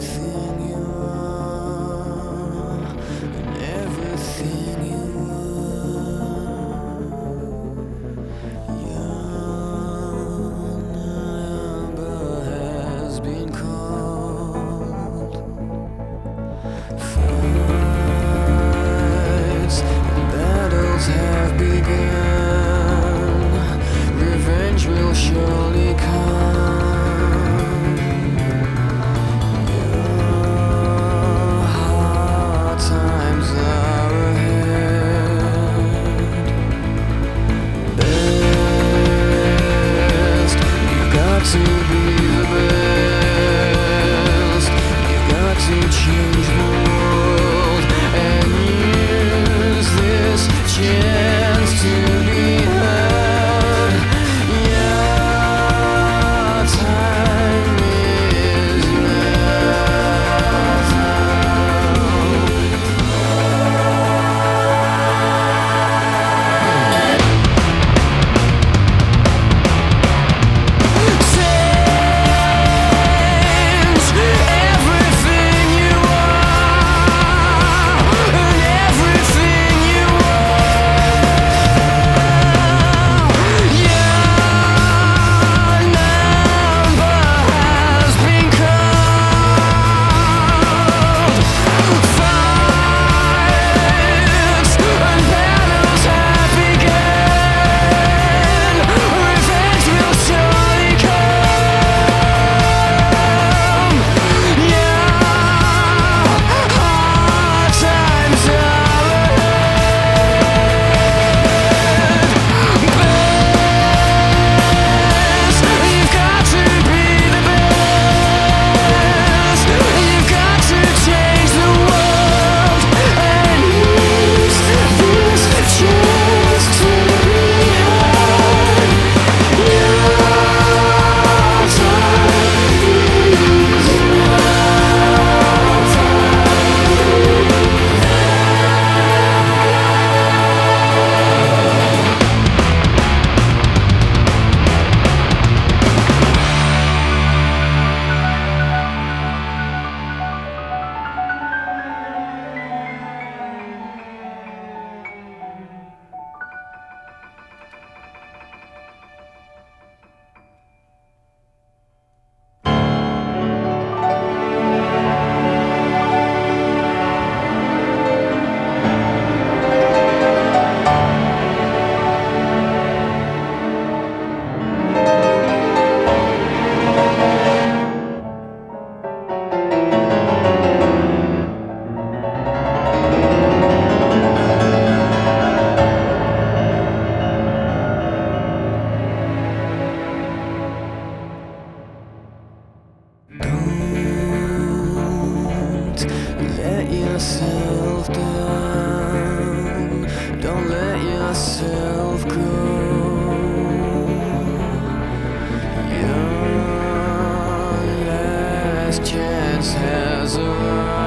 everything you are, and everything you are. Your number has been called. Fights and battles have begun. Revenge will surely come. To be the best, you've got to change the world and use this chance to be heard. Your time is yourself down. Don't let yourself go. Your last chance has arrived.